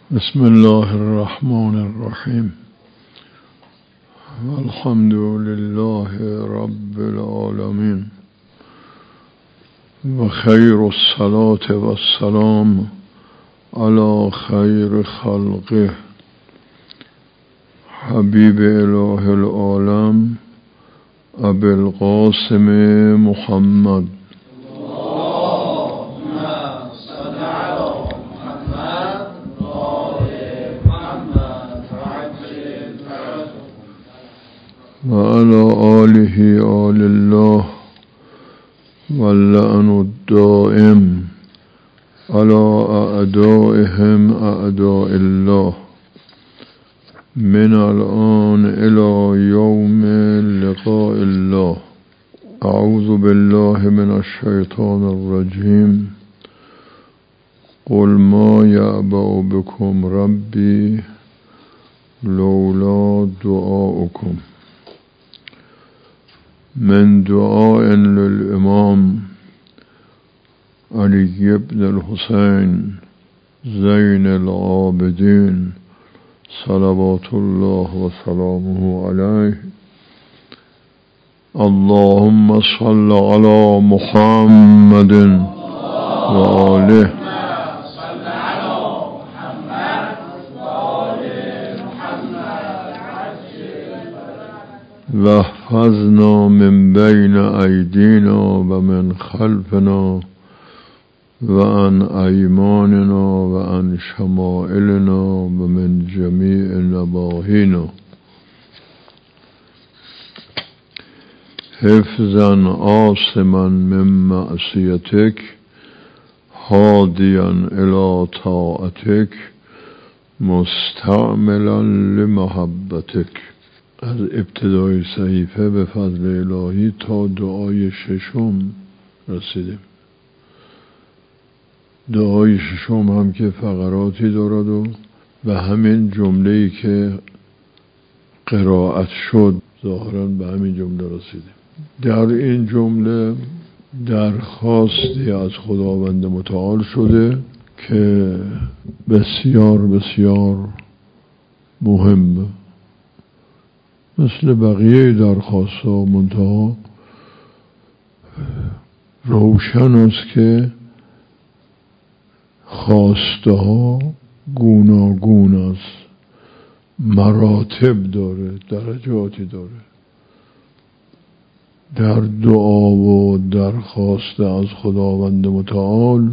بسم الله الرحمن الرحیم والحمد لله رب العالمین و خیر الصلاة و السلام علی خیر خلقه حبیب اله العالم ابی القاسم محمد و علی آله آل الله واللعن الدائم علی اعدائهم اعداء الله من الآن الى یوم لقاء الله. اعوذ بالله من الشیطان الرجیم. قل ما یعبأ بكم ربی لولا دعاؤکم. من دعاء للإمام علي بن الحسين زين العابدين صلوات الله وسلامه عليه. اللهم صل على محمد وآله واحفظنا من بين أيدينا ومن خلفنا وعن أيماننا وعن شمائلنا ومن جميع نواحينا حفظا عاصما من معصيتك هاديا إلى طاعتك مستعملا لمحبتك. از ابتدای صحیفه به فضل الهی تا دعای ششم رسیدیم. دعای ششم هم که فقراتی دارد و به همین جمله‌ای که قرائت شد ظاهراً به همین جمله رسیدیم. در این جمله درخواستی از خداوند متعال شده که بسیار بسیار مهمه، مثل بقیه درخواست ها، منتها روشن است که خواسته ها گوناگون است، مراتب داره، درجاتی داره. در دعا و درخواست از خداوند متعال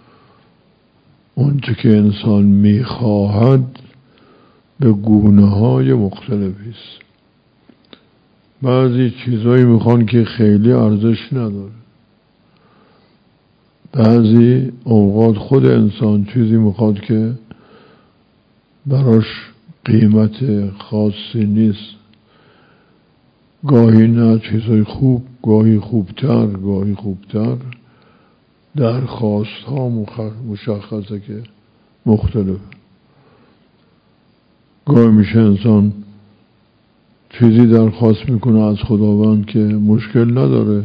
اونچه که انسان میخواهد به گونه های مختلفی است. بعضی چیزایی میخوان که خیلی ارزش نداره، بعضی اوقات خود انسان چیزی میخواد که براش قیمت خاصی نیست، گاهی نه چیزای خوب، گاهی خوبتر. درخواست ها مشخصه که مختلف. گاهی میشه انسان چیزی درخواست میکنه از خداوند که مشکل نداره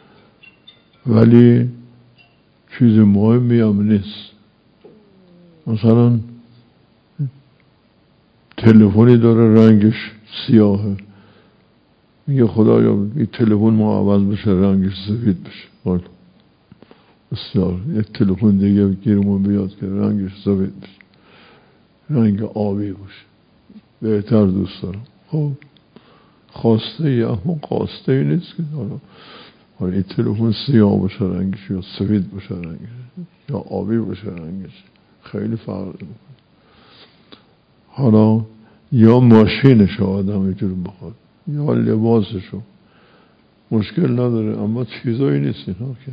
ولی چیز مهمی هم نیست. مثلا تلفنی داره رنگش سیاهه، میگه خدایا این تلفن ما عوض بشه رنگش سفید بشه. بسیار یک تلفن دیگه گیرمون بیاد که رنگش سفید بشه، رنگ آبی باشه، بهتر دوست دارم. خب خواسته ای، اما خواسته ای نیست که حالا این تلفن سیاه باشه رنگش یا سفید باشه رنگش یا آبی باشه رنگش، خیلی فرق میکنه. حالا یا ماشینشو آدم اینجور بخواد یا لباسشو، مشکل نداره، اما چیزایی نیست اینا که.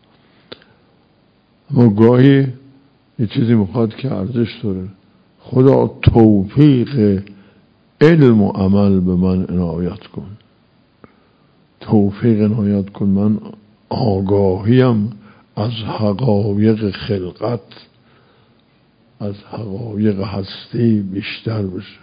اما گاهی یه چیزی میخواد که ارزش داره. خدا توفیق علم و عمل به من عنایت کن، توفیق عنایت کن، من آگاهیم از حقایق خلقت، از حقایق هستی بیشتر بشه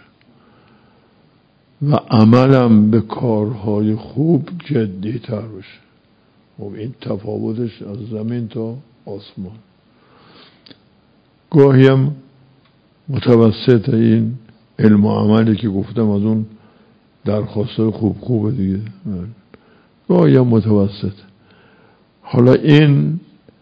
و عملم به کارهای خوب جدی‌تر بشه. و این تفاوتش از زمین تا آسمان. گاهی هم متوسط این علم و عملی که گفتم از اون درخواست خوبه دیگه، گاهی هم متوسط. حالا این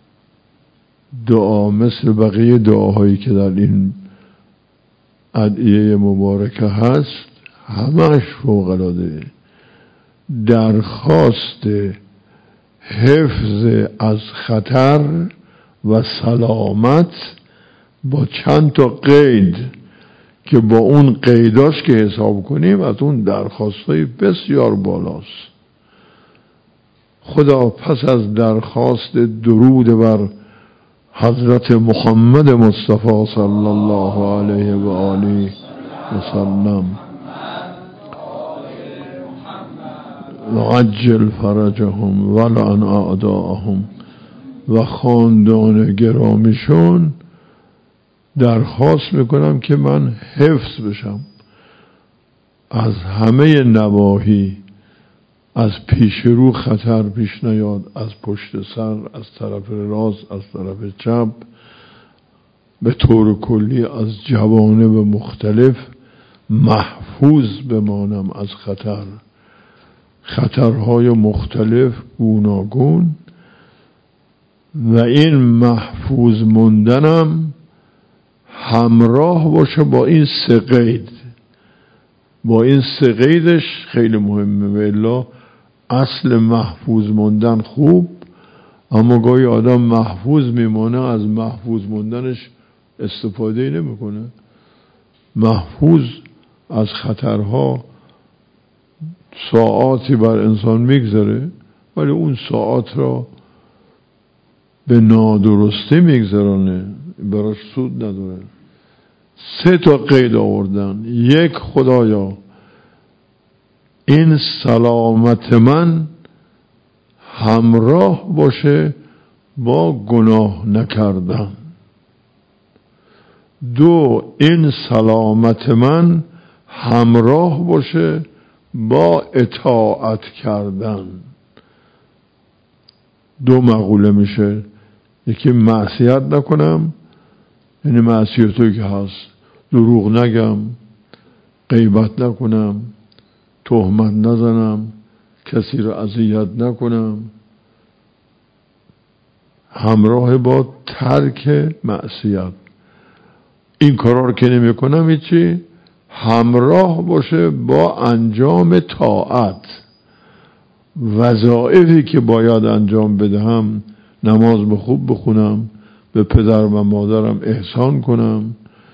دعا مثل بقیه دعاهایی که در این ادعیه مبارکه هست همش فوق‌العاده درخواست حفظ از خطر و سلامت با چند تا قید که با اون قیداش که حساب کنیم از اون درخواستای بسیار بالاست. خدا پس از درخواست درود بر حضرت محمد مصطفی صلی الله علیه و آله و سلم وعجل فرجهم ولعن اعداءهم و خاندان گرامیشون درخواست میکنم که من حفظ بشم از همه نواحی، از پیش رو خطر پیش نیاد، از پشت سر، از طرف راست، از طرف چپ، به طور کلی از جوانب مختلف محفوظ بمانم از خطرهای مختلف گوناگون. و این محفوظ موندنم همراه باشه با این سه قید. با این سه قیدش خیلی مهمه. و الا اصل محفوظ موندن خوب، اما گاهی آدم محفوظ میمونه از محفوظ موندنش استفاده نمیکنه. محفوظ از خطرها ساعاتی بر انسان میگذره ولی اون ساعات را به نادرستی میگذرانه، براش سود نداره. سه تا قید آوردن. یک، خدایا این سلامت من همراه باشه با گناه نکردن. دو، این سلامت من همراه باشه با اطاعت کردن. دو مقوله میشه. یکی معصیت نکنم، یعنی معصیتایی که هست، دروغ نگم، غیبت نکنم، تهمت نزنم، کسی رو اذیت نکنم، همراه با ترک معصیت. این کارا رو که نمی کنم هیچی، همراه باشه با انجام طاعت. وظایفی که باید انجام بدهم، نماز به خوب بخونم، به پدر و مادرم احسان کنم،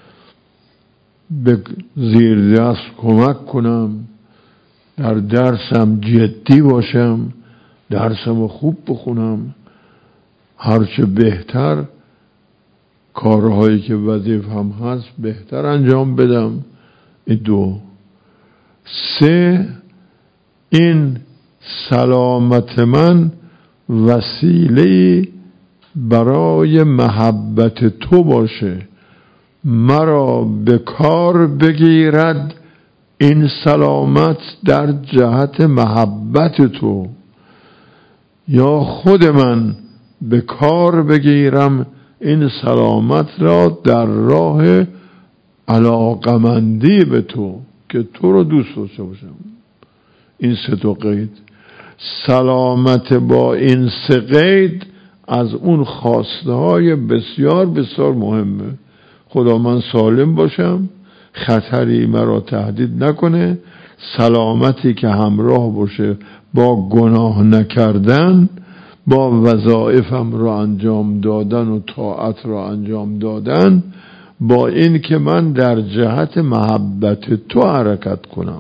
به زیر دست کمک کنم، در درسم جدی باشم، درسم خوب بخونم، هرچه بهتر کارهایی که وظیفه‌ام هست بهتر انجام بدم. این دو. سه، این سلامت من وسیله برای محبت تو باشه، مرا به کار بگیرد این سلامت در جهت محبت تو، یا خود من به کار بگیرم این سلامت را در راه علاقمندی به تو که تو رو دوست داشته باشم. این سه تا قید. سلامت با این سه قید از اون خواسته های بسیار بسیار مهمه. خدا من سالم باشم، خطری مرا تهدید نکنه، سلامتی که همراه باشه با گناه نکردن، با وظایفم را انجام دادن و طاعت را انجام دادن، با این که من در جهت محبت تو حرکت کنم.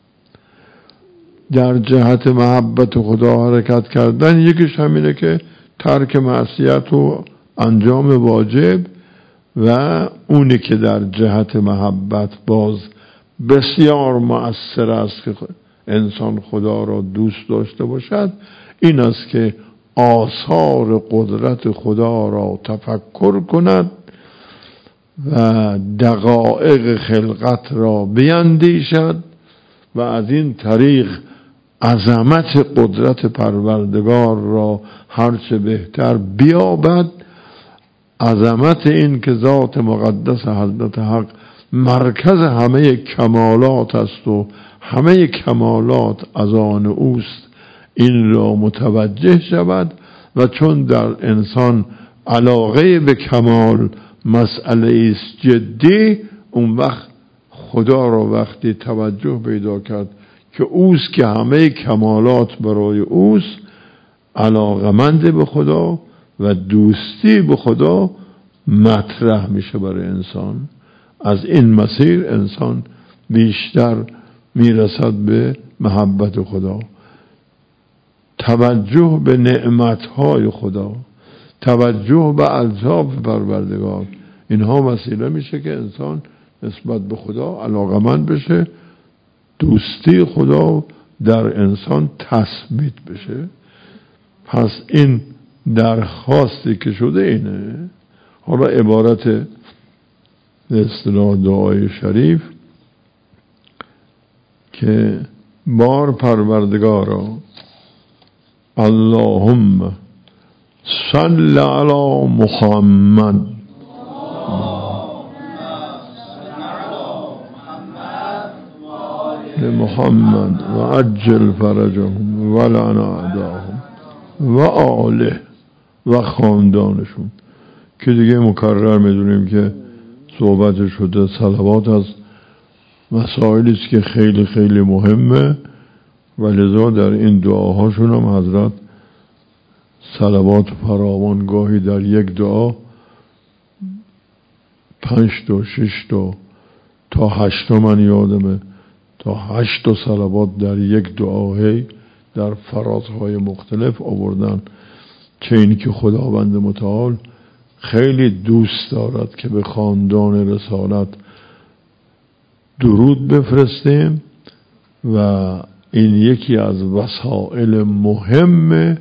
در جهت محبت خدا حرکت کردن یکیش همینه که ترک معصیت و انجام واجب، و اونی که در جهت محبت باز بسیار مؤثر است که انسان خدا را دوست داشته باشد، این است که آثار قدرت خدا را تفکر کند و دقایق خلقت را بیندیشد و از این طریق عظمت قدرت پروردگار را هرچه بهتر بیابد. عظمت این که ذات مقدس حضرت حق مرکز همه کمالات است و همه کمالات از آن اوست، این را متوجه شود و چون در انسان علاقه به کمال مسئله است جدی، اون وقت خدا را وقتی توجه پیدا کرد که اوست که همه کمالات برای اوست، علاقمند به خدا و دوستی به خدا مطرح میشه برای انسان. از این مسیر انسان بیشتر میرسد به محبت خدا، توجه به نعمتهای خدا، توجه به الطاف پروردگار. اینها وسیله میشه که انسان نسبت به خدا علاقمند بشه، دوستی خدا در انسان تثبیت بشه. پس این درخواستی که شده اینه. حالا عبارت به اصطلاح دعای شریف که بار پروردگارا اللهم صل علی محمد محمد و عجل فرجهم و لعن اعداهم و آله و خاندانشون، که دیگه مکرر میدونیم که صحبت شده. صلوات از مسائلی است که خیلی خیلی مهمه و لذا در این دعاهاشون هم حضرت صلوات فراوان، گاهی در یک دعا 5 تا 6 تا 8 من یادمه، تا 8 صلوات در یک دعایی در فرازهای مختلف آوردن. چه این که خداوند متعال خیلی دوست دارد که به خاندان رسالت درود بفرستیم و این یکی از وسائل مهم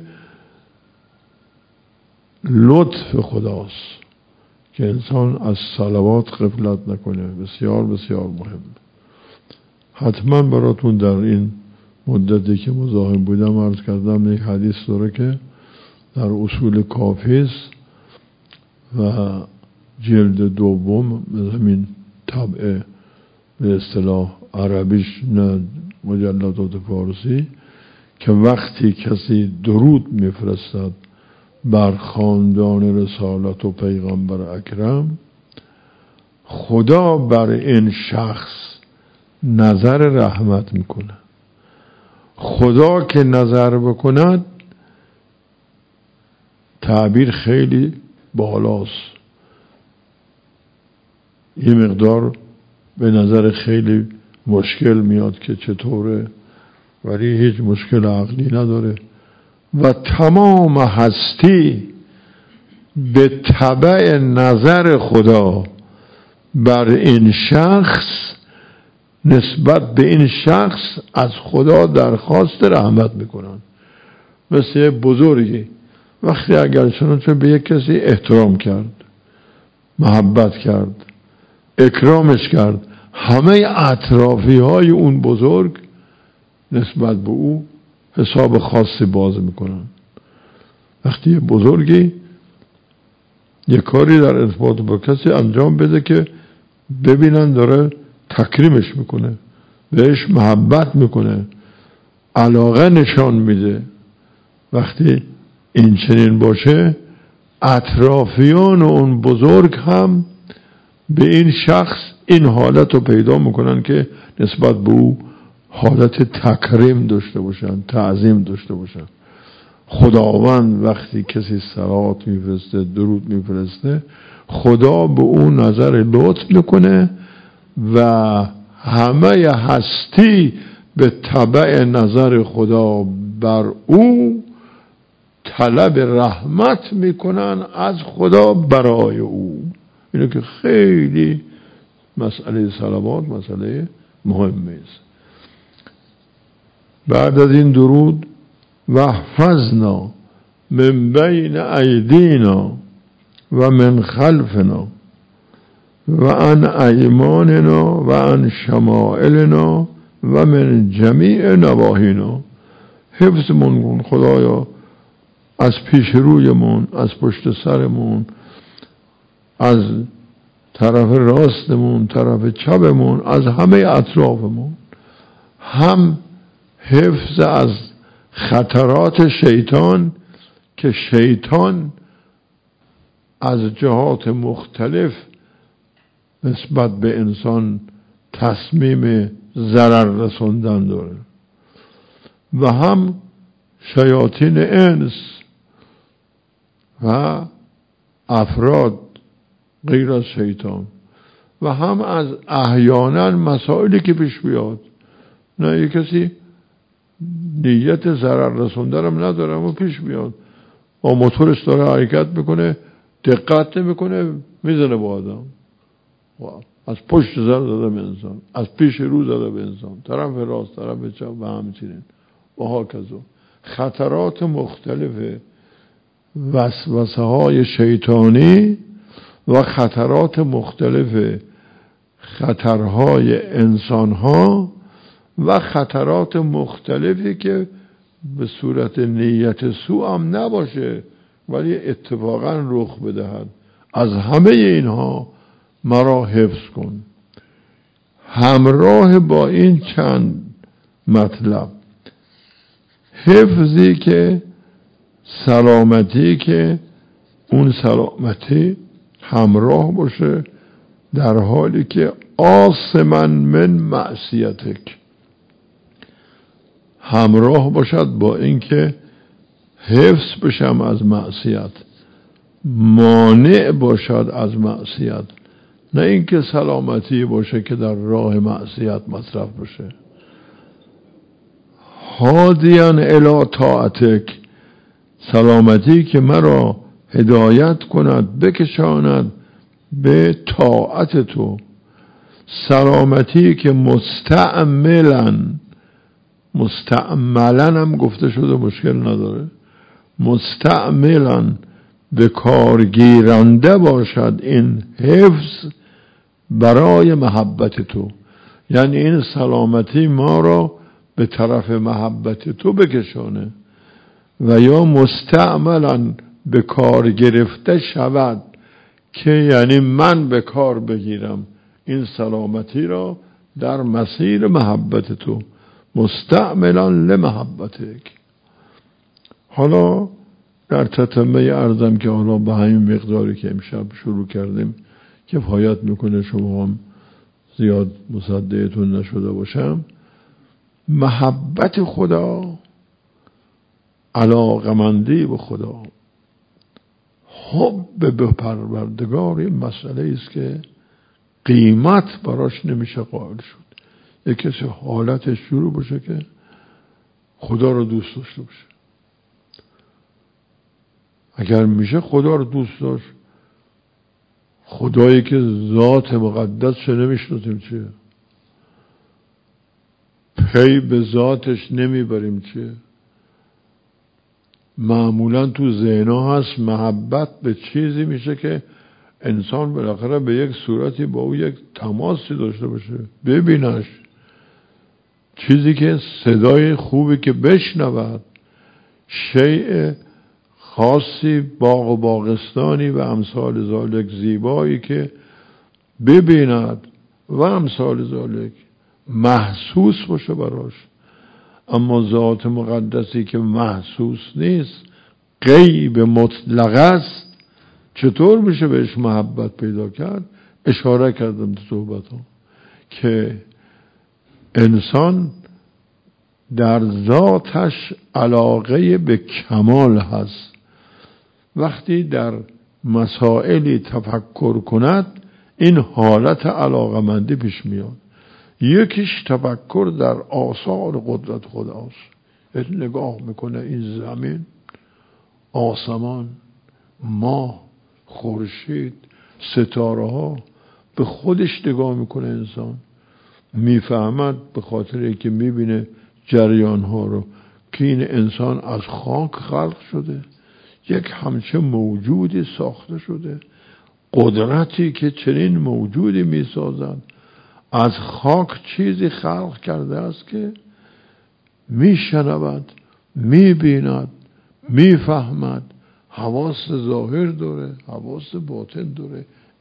لطف خداست که انسان از صلوات غفلت نکنه. بسیار بسیار مهم. حتما براتون در این مدتی که مزاحم بودم عرض کردم یک حدیث داره که در اصول کافی است و جلد دوم همین طبع به اصطلاح عربیش، نه مجلدات فارسی، که وقتی کسی درود میفرستد بر خاندان رسالت و پیغمبر اکرم، خدا بر این شخص نظر رحمت میکنه. خدا که نظر بکند تعبیر خیلی بالاست، یه مقدار به نظر خیلی مشکل میاد که چطوره، ولی هیچ مشکل عقلی نداره. و تمام هستی به تبع نظر خدا بر این شخص، نسبت به این شخص از خدا درخواست رحمت میکنن. مثل بزرگی وقتی اگر چنانچه به یک کسی احترام کرد، محبت کرد، اکرامش کرد، همه اطرافی های اون بزرگ نسبت به او حساب خاصی باز میکنن. وقتی یه بزرگی یه کاری در ارتباط با کسی انجام بده که ببینن داره تکریمش میکنه، بهش محبت میکنه، علاقه نشان میده، وقتی این چنین باشه اطرافیان اون بزرگ هم به این شخص این حالت رو پیدا میکنن که نسبت به او حالت تکریم داشته باشن، تعظیم داشته باشن. خداوند وقتی کسی صلوات میفرسته، درود میفرسته، خدا به اون نظر لطف میکنه و همه هستی به تبع نظر خدا بر او طلب رحمت میکنن از خدا برای او. اینه که خیلی مسئله صلوات مسئله مهمه است. بعد از این درود واحفظنا من بین ایدینا و من خلفنا و عن ایماننا و عن شمائلنا و من جمیع نواهینا. حفظمون کن خدایا از پیش رویمون، از پشت سرمون، از طرف راستمون، طرف چپمون، از همه اطرافمون، هم حفظ از خطرات شیطان که شیطان از جهات مختلف نسبت به انسان تصمیم ضرر رسوندن داره، و هم شیاطین انس و افراد غیر از شیطان، و هم از احیانا مسائلی که پیش بیاد. نه یک کسی نیت ضرر رسوندن هم نداره اما پیش بیاد، با موتورش داره حرکت میکنه، دقت نمیکنه، میزنه با آدم، از پشت زده به انسان، از پیش رو زده به انسان، طرف راست، طرف چپ و همچنین و هاکذا. خطرات مختلف وسوسه های شیطانی و خطرات مختلف خطرهای انسان ها و خطرات مختلفی که به صورت نیت سوء هم نباشه ولی اتفاقا رخ بدهد، از همه اینها مرا حفظ کن. همراه با این چند مطلب، حفظی که سلامتی که اون سلامتی همراه باشه در حالی که عاصما من معصیتک، همراه باشد با اینکه حفظ بشم از معصیت، مانع باشد از معصیت، نه اینکه سلامتی باشه که در راه معصیت مصرف بشه. هادیاً الی طاعتک، سلامتی که مرا هدایت کند، بکشاند به طاعت تو. سلامتی که مستعملن هم گفته شده مشکل نداره، مستعملن به کارگیرنده باشد این حفظ برای محبت تو، یعنی این سلامتی ما را به طرف محبت تو بکشانه. و یا مستعملن به کار گرفته شود که یعنی من به کار بگیرم این سلامتی را در مسیر محبت تو، مستعملن لمحبتک. حالا در تتمه عرضم که حالا به همین مقداری که امشب شروع کردیم کفایت میکنه، شما هم زیاد مصدقتون نشده باشم. محبت خدا، علاقمندی به خدا، حب به پروردگار این مسئله است که قیمت براش نمیشه قائل شد. یک کسی حالتش شروع باشه که خدا رو دوست داشته باشه، اگر میشه خدا رو دوست داشت، خدایی که ذات مقدس چه نمیشناسیم چیه، پی به ذاتش نمیبریم چیه. معمولا تو ذهن‌ها هست محبت به چیزی میشه که انسان بالاخره به یک صورتی با او یک تماسی داشته باشه، ببینش، چیزی که صدای خوبی که بشنود، شیء خاصی، باغ و باغستانی و امثال ذالک، زیبایی که ببیند و امثال ذالک، محسوس باشه براش. اما ذات مقدسی که محسوس نیست، غیب مطلق است، چطور میشه بهش محبت پیدا کرد؟ اشاره کردم تو صحبتام که انسان در ذاتش علاقه به کمال هست. وقتی در مسائلی تفکر کند این حالت علاقمندی پیش میاد. یکیش تفکر در آثار قدرت خداست، نگاه میکنه این زمین، آسمان، ماه، خورشید، ستاره ها، به خودش نگاه میکنه انسان، میفهمد به خاطر اینکه میبینه جریان ها رو که این انسان از خاک خلق شده، یک همچه موجودی ساخته شده، قدرتی که چنین موجودی میسازد از خاک چیزی خلق کرده است که میشنود، میبیند، میفهمد، حواس ظاهر داره، حواس باطن داره.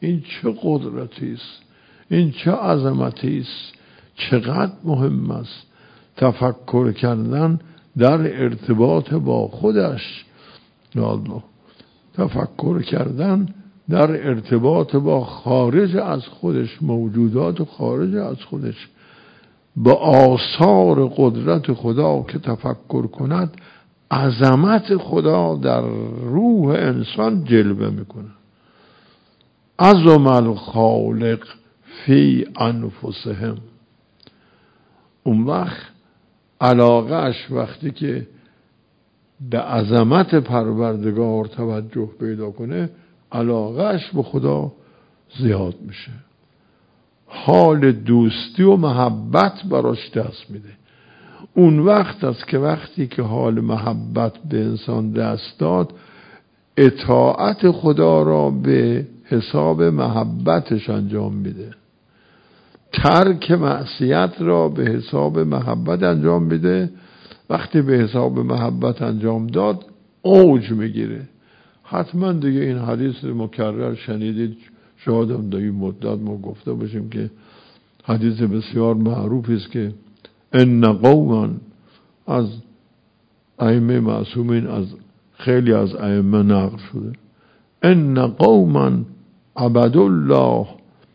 این چه قدرتی است، این چه عظمتی است، چقدر مهم است تفکر کردن در ارتباط با خودش. یا الله، تفکر کردن در ارتباط با خارج از خودش، موجودات خارج از خودش، با آثار قدرت خدا که تفکر کند، عظمت خدا در روح انسان جلوه میکنه. عظم الخالق فی انفسهم. اون وقت علاقهش وقتی که به عظمت پروردگار توجه پیدا کنه، علاقهش به خدا زیاد میشه، حال دوستی و محبت براش دست میده. اون وقت است که وقتی که حال محبت به انسان دست داد، اطاعت خدا را به حساب محبتش انجام میده، ترک معصیت را به حساب محبت انجام میده. وقتی به حساب محبت انجام داد، اوج میگیره. حتما دیگه این حدیث مکرر شنیدید، شاید در این مدت ما گفته باشیم که حدیث بسیار معروف است که ان قوما، از ائمه معصومین، از خیلی از ائمه نقل شده، ان قوما عبدوا الله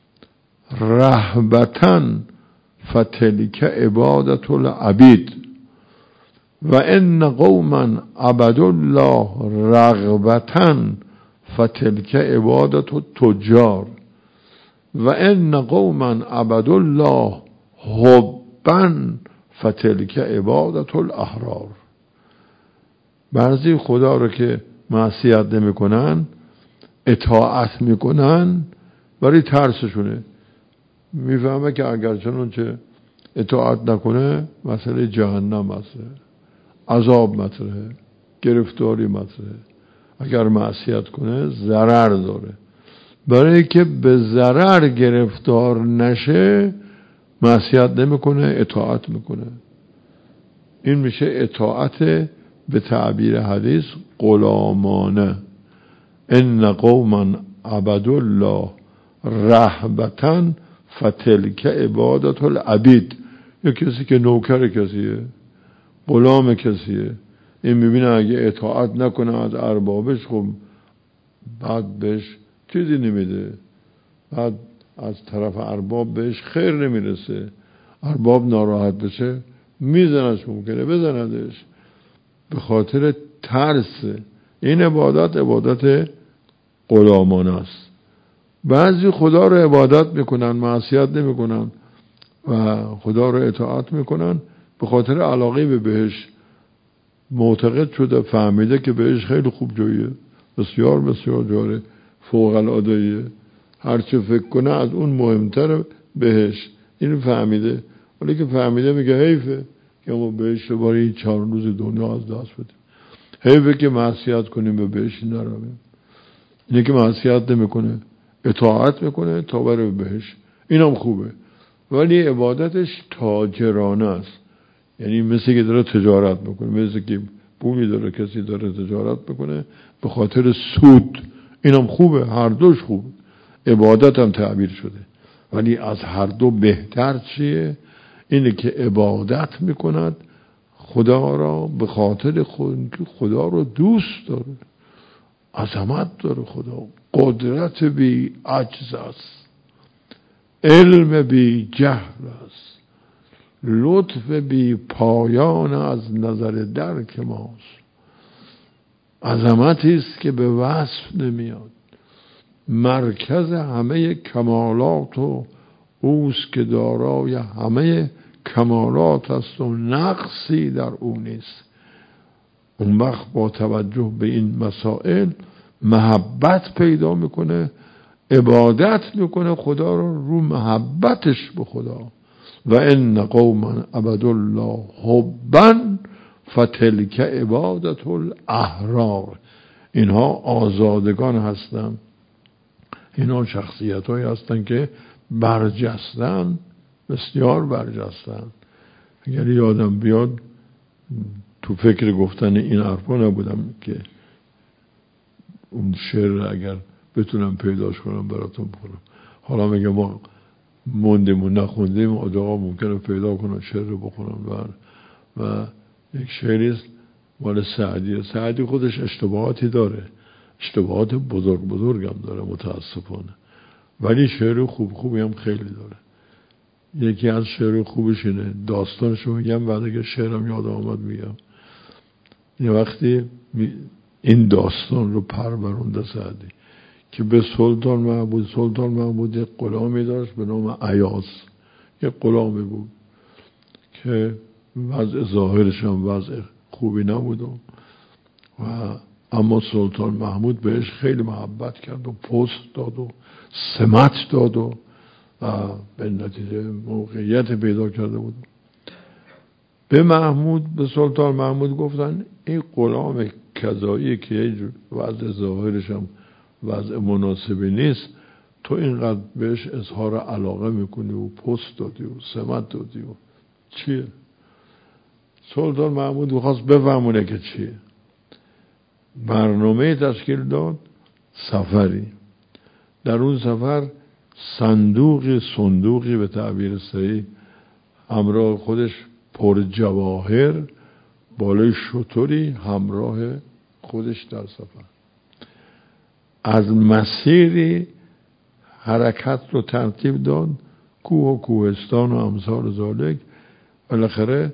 رهبة فتلک عبادة العبید و ان قوما عبدوا الله رغبة فتلک عبادة التجار و ان قوما عبدوا الله حبا فتلک عبادة الاحرار. بعضی خدا رو که معصیت نمی کنن، اطاعت میکنن، برای ترسشونه. میفهمه که اگر چنانچه اطاعت نکنه مسئله جهنم هست، عذاب مطرحه، گرفتاری مطرحه. اگر معصیت کنه ضرر داره. برای که به ضرر گرفتار نشه معصیت نمیکنه، اطاعت میکنه. این میشه اطاعت به تعبیر حدیث غلامانه. ان قوما عبدوا الله رهبة فتلک عبادة العبید. یا کسی که نوکر کسیه، غلام کسیه، این میبینه اگه اطاعت نکنه از اربابش، خب بعد بهش چیزی نمیده، بعد از طرف ارباب بهش خیر نمیرسه، ارباب ناراحت بشه میزنش، ممکنه بزندش به خاطر ترس. این عبادت غلامانه است. بعضی خدا رو عبادت میکنن، معصیت نمیکنن و خدا رو اطاعت میکنن به خاطر علاقه به بهش، معتقد شده، فهمیده که بهش خیلی خوب جاییه، بسیار بسیار جاره، فوق العاده‌ایه، هرچه فکر کنه از اون مهمتر بهش. این فهمیده، ولی که فهمیده میگه حیفه که ما بهش رو برای این 4 روز دنیا از دست بدیم، حیفه که معصیت کنیم به بهش نرویم. اینه که معصیت نمیکنه، اطاعت میکنه تا بره بهش، اینم خوبه. ولی عبادتش تاجرانه است، یعنی مثل که داره تجارت میکنه، مثل که پولی داره کسی داره تجارت میکنه به خاطر سود. اینم خوبه، هر دوش خوبه، عبادت هم تعبیر شده. ولی از هر دو بهتر چیه؟ اینه که عبادت میکند خدا را به خاطر خدا رو دوست داره، عظمت داره خدا، قدرت بی عجز است، علم بی جهل است، لطف بی پایان از نظر درک ماست. عظمتی است که به وصف نمیاد، مرکز همه کمالات و اوست که دارای همه کمالات است و نقصی در او نیست. اون وقت با توجه به این مسائل محبت پیدا میکنه، عبادت میکنه خدا رو محبتش به خدا. و ان قوما عبدوا الله حبا فتلک عبادة الاحرار. اینها آزادگان هستند، اینها شخصیت هایی هستند که برجستن، بسیار برجستن. اگر یادم بیاد تو فکر گفتن این حرفا نبودم که اون شعر اگر بتونم پیداش کنم براتون بخونم. حالا میگه ما موندیم و نخوندیم، آقا ممکنه پیدا کنم شعر رو بخونم. و یک شعریست مال سعدی. سعدی خودش اشتباهاتی داره، اشتباهات بزرگ هم داره متاسفانه، ولی شعر خوبی هم خیلی داره. یکی از شعر خوبش اینه، داستانشو میگم بعد اگه شعرم یاد آمد میگم. یه وقتی این داستان رو پرورونده سعدی که به سلطان محمود یک غلامی داشت به نام ایاز. یک غلامی بود که وضع ظاهرش هم وضع خوبی نبود و اما سلطان محمود بهش خیلی محبت کرد و پست داد و سمت داد و به نتیجه موقعیت پیدا کرده بود. به سلطان محمود گفتن این غلام کذایی که وضع ظاهرش هم وضع مناسبی نیست، تو اینقدر بهش اظهار علاقه میکنی و پست دادی و سمت دادی و چیه؟ سلطان محمود خواست بفهمونه که چیه. برنامه تشکیل داد، سفری. در اون سفر صندوقی به تعبیر صحیح همراه خودش پر جواهر بالای شتری همراه خودش در سفر. از مسیری حرکت رو ترتیب داد، کوه و کوهستان و امثال ذالک. بالاخره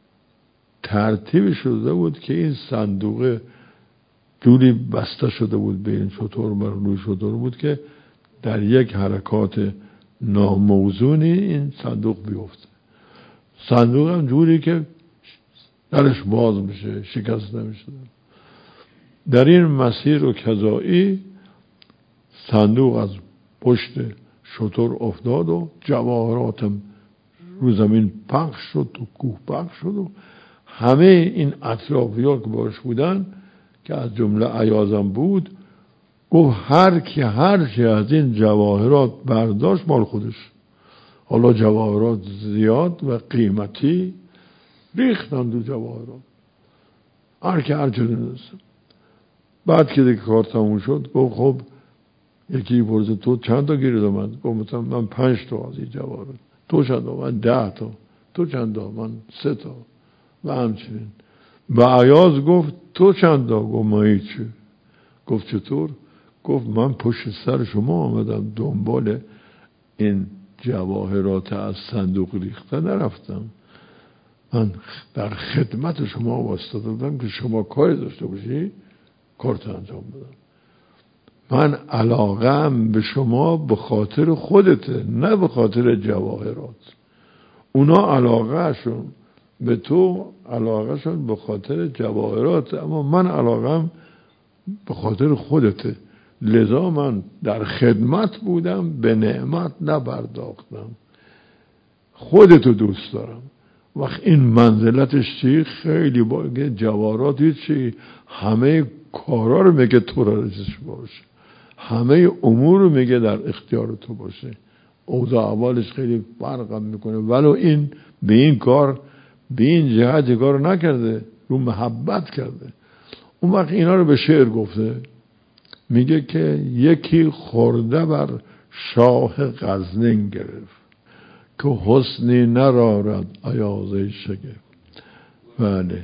ترتیب شده بود که این صندوق جوری بسته شده بود به این شتر، روی شتر بود که در یک حرکات ناموزونی این صندوق بیفته. صندوق هم جوری که درش باز میشه، شکست نمیشه. در این مسیر و کذایی صندوق از پشت شتر افتاد و جواهرات رو زمین پخش شد و کوه پخش شد و همه این اطرافیان که باش بودن که از جمله ایازم بود گفت هر کی از این جواهرات برداشت مال خودش. حالا جواهرات زیاد و قیمتی ریختن دو جواهرات، هر کی هر چه دونست. بعد که دیگه کار تموم شد گفت خب یکی پرسید تو چند تا گیرید آمد؟ گفت من 5 تا از این جواهرات. تو چند تا؟ من 10 تا. تو چند تا؟ من 3 تا. و همچنین. و ایاز گفت تو چند تا؟ گفت من هیچی. گفت چطور؟ گفت من پشت سر شما آمدم دنبال این جواهرات از صندوق ریخته نرفتم، من در خدمت شما واسطه دادم که شما کاری داشته باشی کارت انجام بدم. من علاقم به شما به خاطر خودته، نه به خاطر جواهرات. اونا علاقهشون به تو علاقهشون به خاطر جواهرات، اما من علاقم به خاطر خودته. لذا من در خدمت بودم، به نعمت نپرداختم. خودتو دوست دارم. وقت این منزلتش چی؟ خیلی جواهرات چی؟ همه کارا رو میگه تو را رسش باشه، همه امور رو میگه در اختیار تو باشه. اوضاع اولش خیلی فرق میکنه، ولو این به این کار به این جهت کار نکرده، رو محبت کرده. اون وقت اینا رو به شعر گفته، میگه که یکی خورده بر شاه غزنین گرفت که حسنی نرارد ایازه شگفت. بله،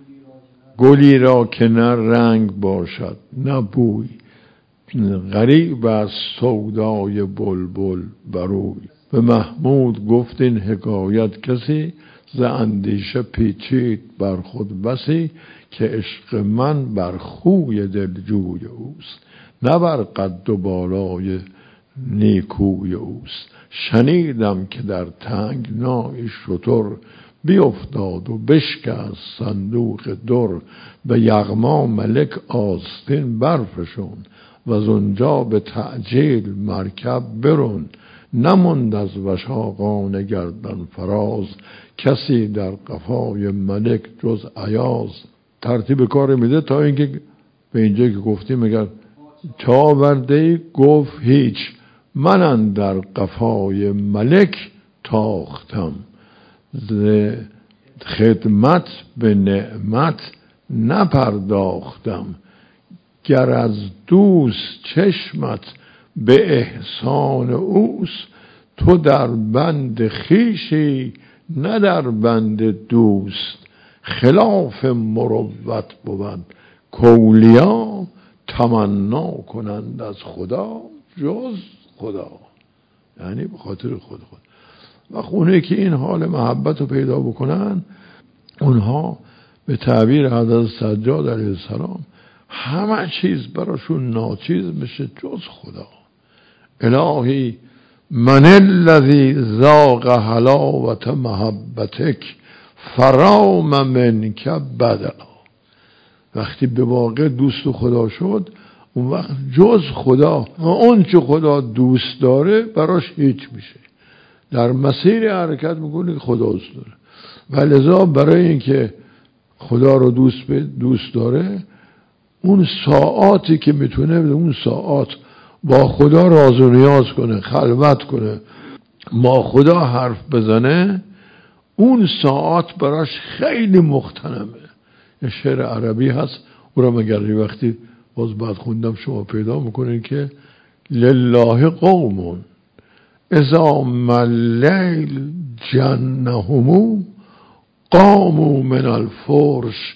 گلی را که نه رنگ باشد نه بوی، غریب از سودای بلبل بروی. به محمود گفت این حکایت کسی، ز اندیشه پیچید بر خود بسی، که عشق من بر خوی دلجوی اوست، نه بر قد و بالای نیکوی اوست. شنیدم که در تنگنای شتر، بیفتاد و بشکست صندوق در. به یغما ملک آستین برفشون، و از اونجا به تعجیل مرکب برون. نماند از وشاقان گردن فراز، کسی در قفای ملک جز ایاز. ترتیب کار میده تا اینکه به اینجا که گفتیم اگر چه آورده؟ گفت هیچ، من در قفای ملک تاختم، ز خدمت به نعمت نپرداختم. گر از دوست چشمت به احسان اوست، تو در بند خویشی نه در بند دوست. خلاف مروت بود کاولیا، تمنا کنند از خدا جز خدا، یعنی به خاطر خود. و اونایی که این حال محبت رو پیدا بکنن، اونها به تعبیر حضرت سجاد علیه السلام همه چیز براشون ناچیز میشه جز خدا. الهی من الذی ذاق حلاوت محبتک فرام منک بدا. وقتی به واقع دوست خدا شد، اون وقت جز خدا و اون چه خدا دوست داره براش هیچ میشه. در مسیر حرکت میکنه که خدا دوست داره. و لذا برای اینکه خدا رو دوست داره، اون ساعاتی که میتونه اون ساعات با خدا راز و نیاز کنه، خلوت کنه، با خدا حرف بزنه، اون ساعات براش خیلی مغتنمه. یه شعر عربی هست، اون رو مگر یه وقتی باز بعد خوندم شما پیدا میکنین که لله قوم اذا ما اللیل جنهم قاموا من الفرش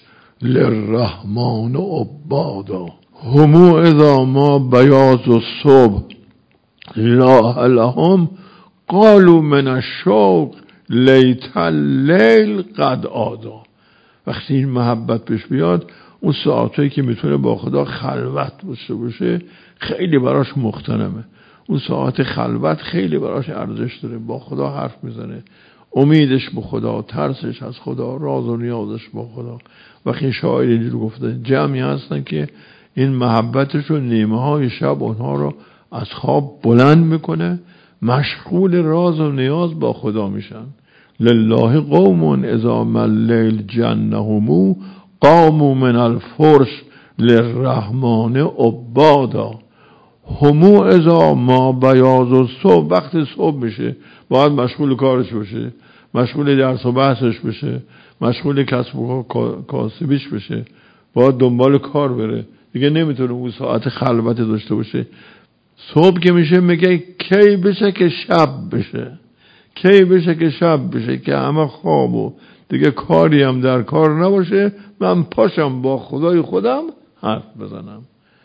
للرحمن عبادا. همو اذا ما بیاض الصبح لاح لهم قالوا من الشوق لیت اللیل قد آدا. وقتی این محبت پیش بیاد، اون ساعتایی که میتونه با خدا خلوت باشه خیلی براش مغتنمه. اون ساعت خلوت خیلی براش ارزش داره، با خدا حرف میزنه، امیدش به خدا، ترسش از خدا، راز و نیازش با خدا. وقتی شاعر اینجور گفته جمعی هستن که این محبتش و نیمه های شب اونها رو از خواب بلند میکنه، مشغول راز و نیاز با خدا میشن. لله قوم اذا ما اللیل جنهم قاموا من الفرش للرحمن عبادا. همو اذا ما بیاض الصبح، وقتی صبح میشه باید مشغول کارش بشه، مشغول درس و بحثش بشه، مشغول کسب و کاسبیش بشه، باید دنبال کار بره، دیگه نمیتونه اون ساعت خلوت داشته باشه. صبح که میشه میگه کی بشه که شب بشه، کی بشه که شب بشه که همه خواب و دیگه کاری هم در کار نباشه، من پاشم با خدای خودم حرف بزنم.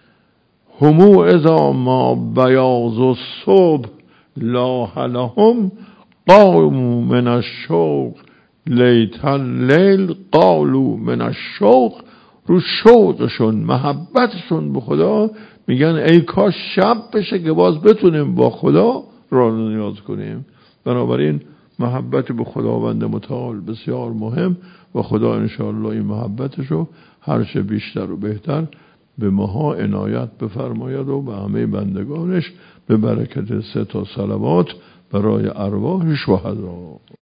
همو اذا ما بیاض الصبح لاح لهم قاموا من الشوق لیت اللیل قالوا من الشوق. رو شوقشون، محبتشون به خدا میگن ای کاش شب بشه که باز بتونیم با خدا راز و نیاز کنیم. بنابراین محبت به خداوند متعال بسیار مهم و خدا انشاءالله این محبتشو هر چه بیشتر و بهتر به ماها عنایت بفرماید و به همه بندگانش به برکت 3 صلوات برای ارواح شهدا.